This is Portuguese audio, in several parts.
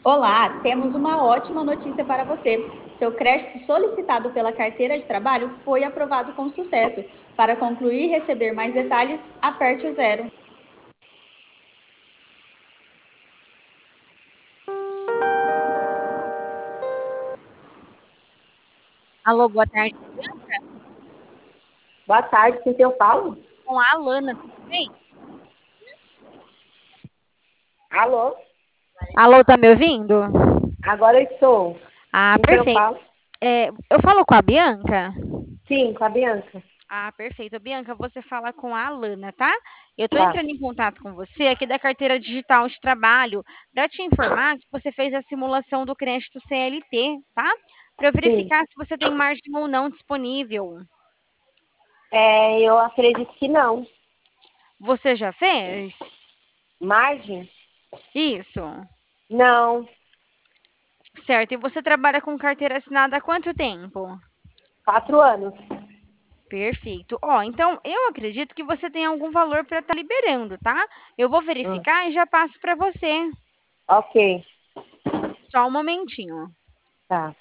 Olá, temos uma ótima notícia para você. Seu crédito solicitado pela carteira de trabalho foi aprovado com sucesso. Para concluir e receber mais detalhes, aperte o zero. Alô, boa tarde, Boa tarde, com quem eu falo? com a Alana, tudo bem? Alô? Alô, tá me ouvindo? Agora eu estou. Ah, Com quem eu perfeito. falo? Eu falo com a Bianca? Sim, com a Bianca. Ah, perfeito. Bianca, você fala com a Alana, tá? Eu tô Tá, entrando em contato com você aqui da carteira digital de trabalho para te informar que você fez a simulação do crédito CLT, tá? Para eu sim. verificar se você tem margem ou não disponível. Eu acredito que não. Você já fez? Margem? Isso. Não. Certo. E você trabalha com carteira assinada há quanto tempo? 4 anos. Perfeito. Ó, então eu acredito que você tem algum valor para estar liberando, tá? Eu vou Hum, verificar e já passo para você. ok, Só um momentinho. tá.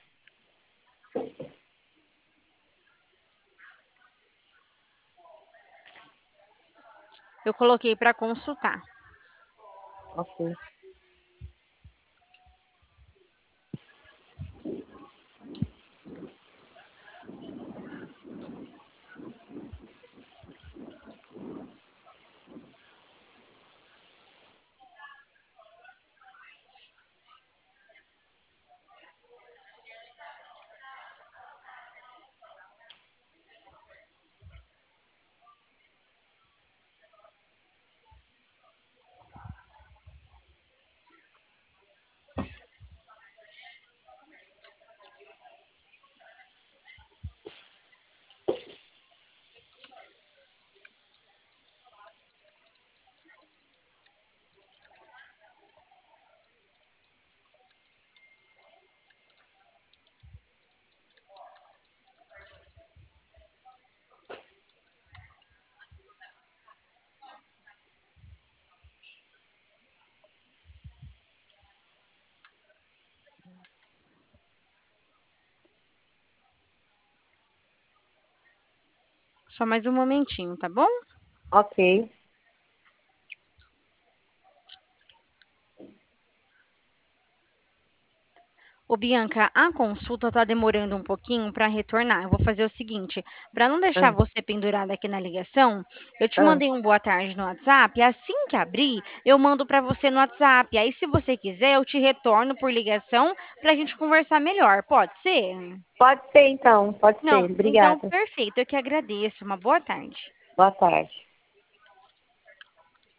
Eu coloquei para consultar. Ok. Só mais um momentinho, tá bom? Ok. Ô, Bianca, a consulta está demorando um pouquinho para retornar. Eu vou fazer o seguinte, para não deixar Ah, você pendurada aqui na ligação, eu te ah. mandei um boa tarde no WhatsApp. E assim que abrir, eu mando para você no WhatsApp. Aí, se você quiser, eu te retorno por ligação para a gente conversar melhor. Pode ser? Pode ser, então. Pode Não, ser. então Obrigada. perfeito. Eu que agradeço. Uma boa tarde. Boa tarde.